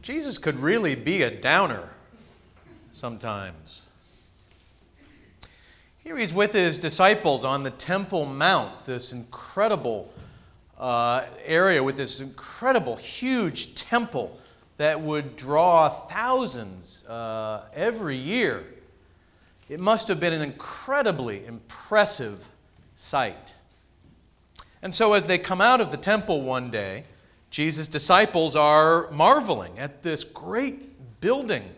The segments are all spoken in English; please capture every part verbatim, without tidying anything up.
Jesus could really be a downer sometimes. Here he's with his disciples on the Temple Mount, this incredible uh, area with this incredible, huge temple that would draw thousands uh, every year. It must have been an incredibly impressive sight. And so as they come out of the temple one day, Jesus' disciples are marveling at this great building.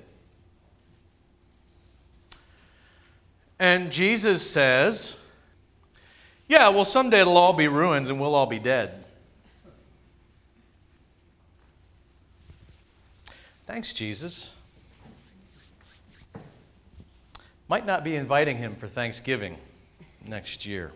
And Jesus says, yeah, well, someday it'll all be ruins and we'll all be dead. Thanks, Jesus. Might not be inviting him for Thanksgiving next year.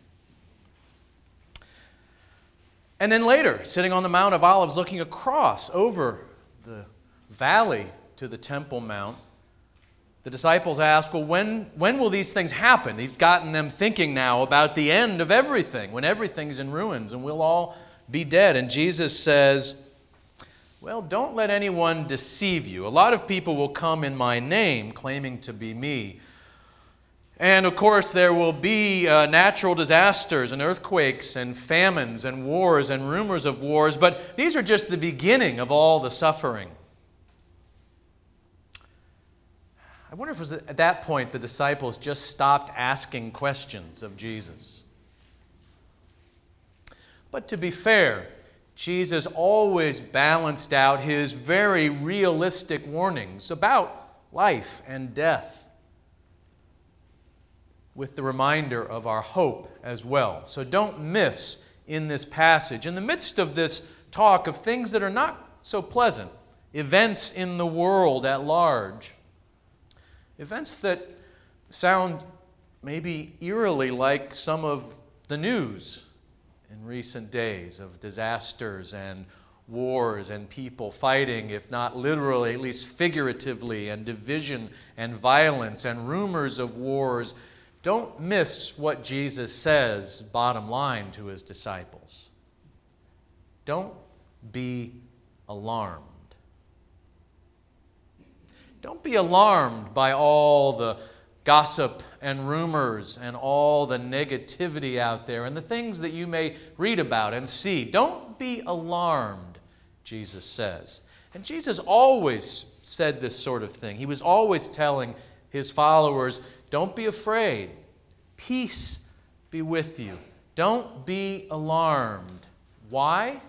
And then later, sitting on the Mount of Olives, looking across over the valley to the Temple Mount, the disciples ask, well, when, when will these things happen? He's gotten them thinking now about the end of everything, when everything's in ruins and we'll all be dead. And Jesus says, well, don't let anyone deceive you. A lot of people will come in my name, claiming to be me. And of course, there will be uh, natural disasters and earthquakes and famines and wars and rumors of wars, but these are just the beginning of all the suffering. I wonder if it was at that point the disciples just stopped asking questions of Jesus. But to be fair, Jesus always balanced out his very realistic warnings about life and death with the reminder of our hope as well. So don't miss in this passage, in the midst of this talk of things that are not so pleasant, events in the world at large, events that sound maybe eerily like some of the news in recent days of disasters and wars and people fighting, if not literally, at least figuratively, and division and violence and rumors of wars. Don't miss what Jesus says, bottom line, to his disciples. Don't be alarmed. Don't be alarmed by all the gossip and rumors and all the negativity out there and the things that you may read about and see. Don't be alarmed, Jesus says. And Jesus always said this sort of thing. He was always telling his followers, don't be afraid. Peace be with you. Don't be alarmed. Why?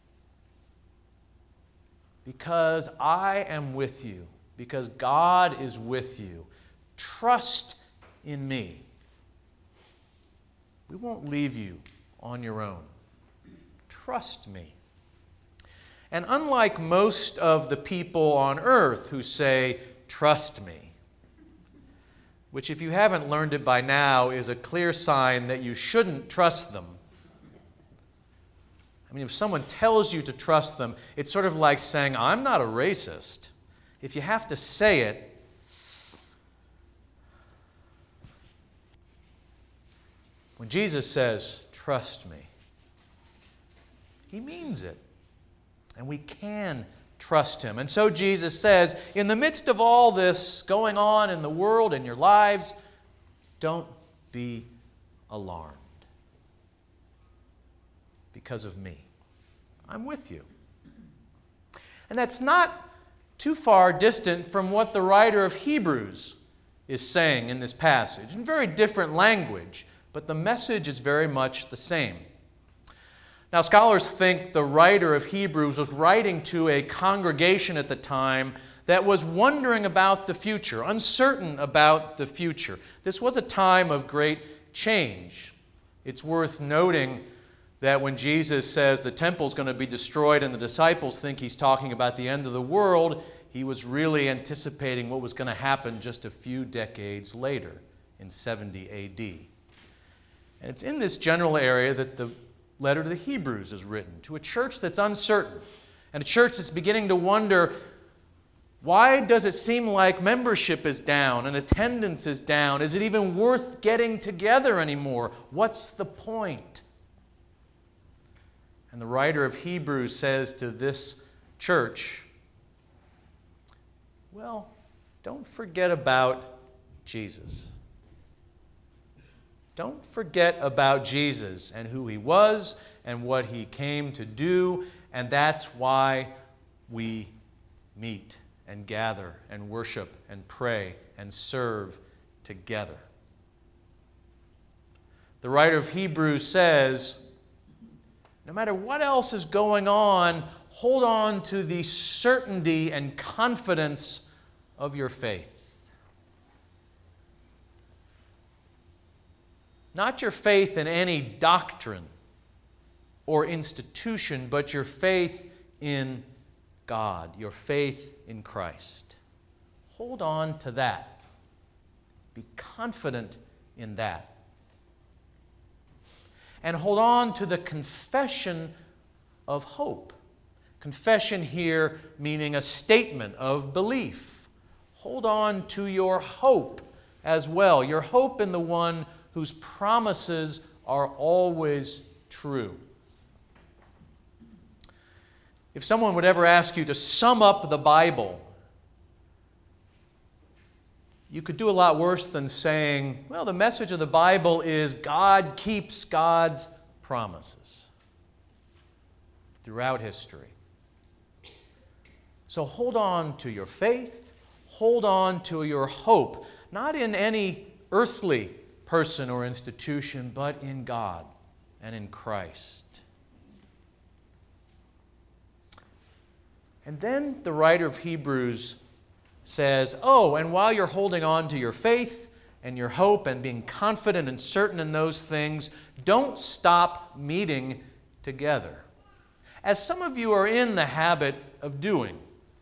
Because I am with you. Because God is with you. Trust in me. We won't leave you on your own. Trust me. And unlike most of the people on earth who say, trust me, which if you haven't learned it by now is a clear sign that you shouldn't trust them. I mean, if someone tells you to trust them, it's sort of like saying, I'm not a racist. If you have to say it, when Jesus says, trust me, he means it. And we can trust him. And so Jesus says, in the midst of all this going on in the world and your lives, don't be alarmed because of me. I'm with you. And that's not too far distant from what the writer of Hebrews is saying in this passage, in very different language, but the message is very much the same. Now, scholars think the writer of Hebrews was writing to a congregation at the time that was wondering about the future, uncertain about the future. This was a time of great change. It's worth noting that when Jesus says the temple's going to be destroyed and the disciples think he's talking about the end of the world, he was really anticipating what was going to happen just a few decades later in seventy A D. And it's in this general area that the letter to the Hebrews is written, to a church that's uncertain, and a church that's beginning to wonder, why does it seem like membership is down and attendance is down? Is it even worth getting together anymore? What's the point? And the writer of Hebrews says to this church, Well, don't forget about Jesus. Don't forget about Jesus and who he was and what he came to do, and that's why we meet and gather and worship and pray and serve together. The writer of Hebrews says, no matter what else is going on, hold on to the certainty and confidence of your faith. Not your faith in any doctrine or institution, but your faith in God, your faith in Christ. Hold on to that. Be confident in that. And hold on to the confession of hope. Confession here meaning a statement of belief. Hold on to your hope as well, your hope in the one whose promises are always true. If someone would ever ask you to sum up the Bible, you could do a lot worse than saying, well, the message of the Bible is God keeps God's promises throughout history. So hold on to your faith, hold on to your hope, not in any earthly person or institution, but in God and in Christ. And then the writer of Hebrews says, oh, and while you're holding on to your faith and your hope and being confident and certain in those things, don't stop meeting together, as some of you are in the habit of doing.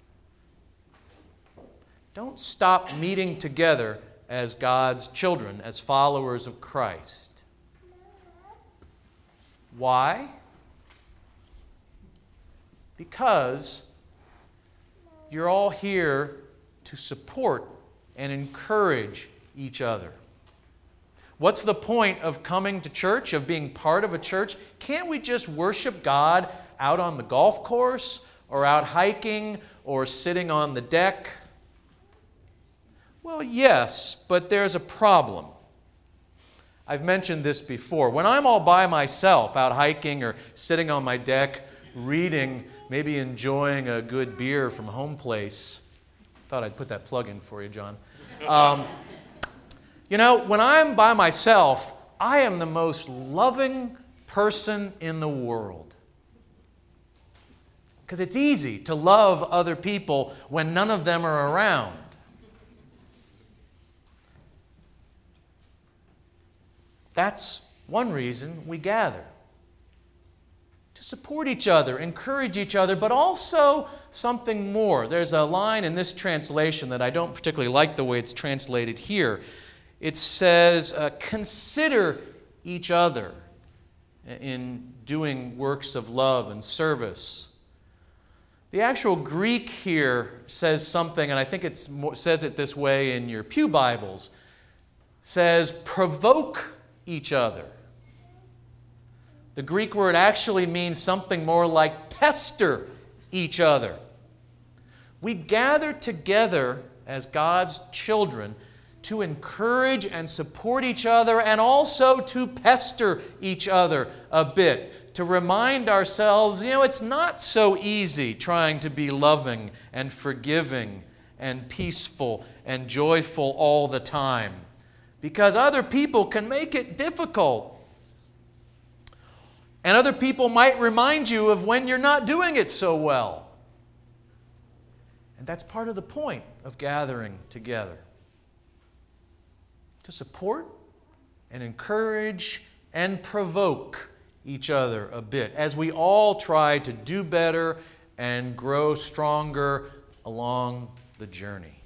Don't stop meeting together as God's children, as followers of Christ. Why? Because you're all here to support and encourage each other. What's the point of coming to church, of being part of a church? Can't we just worship God out on the golf course or out hiking or sitting on the deck? Well, yes, but there's a problem. I've mentioned this before. When I'm all by myself out hiking or sitting on my deck, reading, maybe enjoying a good beer from Home Place. Thought I'd put that plug in for you, John. Um, you know, when I'm by myself, I am the most loving person in the world. Because it's easy to love other people when none of them are around. That's one reason we gather. To support each other, encourage each other, but also something more. There's a line in this translation that I don't particularly like the way it's translated here. It says, uh, consider each other in doing works of love and service. The actual Greek here says something, and I think it says it this way in your pew Bibles, says, provoke each other. The Greek word actually means something more like pester each other. We gather together as God's children to encourage and support each other and also to pester each other a bit, to remind ourselves, you know, it's not so easy trying to be loving and forgiving and peaceful and joyful all the time, because other people can make it difficult. And other people might remind you of when you're not doing it so well. And that's part of the point of gathering together. To support and encourage and provoke each other a bit as we all try to do better and grow stronger along the journey.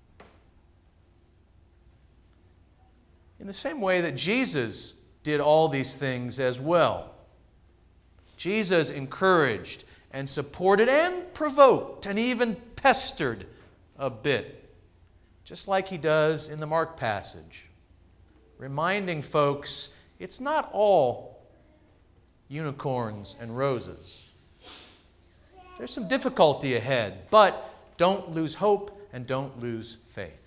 In the same way that Jesus did all these things as well. Jesus encouraged and supported and provoked and even pestered a bit, just like he does in the Mark passage, reminding folks it's not all unicorns and roses. There's some difficulty ahead, but don't lose hope and don't lose faith.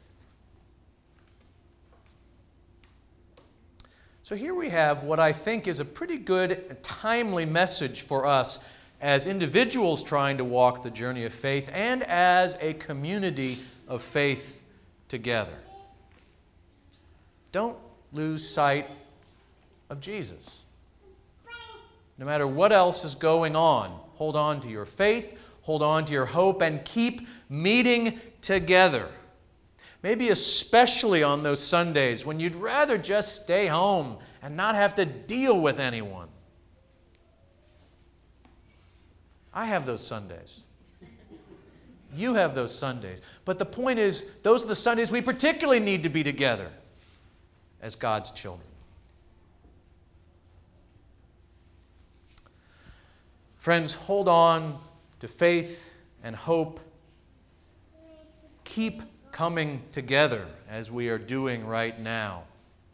So here we have what I think is a pretty good and timely message for us as individuals trying to walk the journey of faith and as a community of faith together. Don't lose sight of Jesus. No matter what else is going on, hold on to your faith, hold on to your hope, and keep meeting together. Maybe especially on those Sundays when you'd rather just stay home and not have to deal with anyone. I have those Sundays. You have those Sundays. But the point is, those are the Sundays we particularly need to be together as God's children. Friends, hold on to faith and hope. Keep coming together as we are doing right now.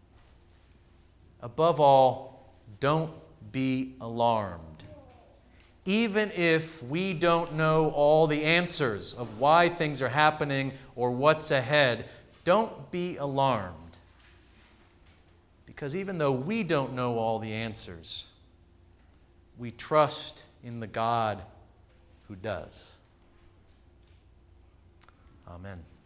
Above all, don't be alarmed. Even if we don't know all the answers of why things are happening or what's ahead, don't be alarmed. Because even though we don't know all the answers, we trust in the God who does. Amen.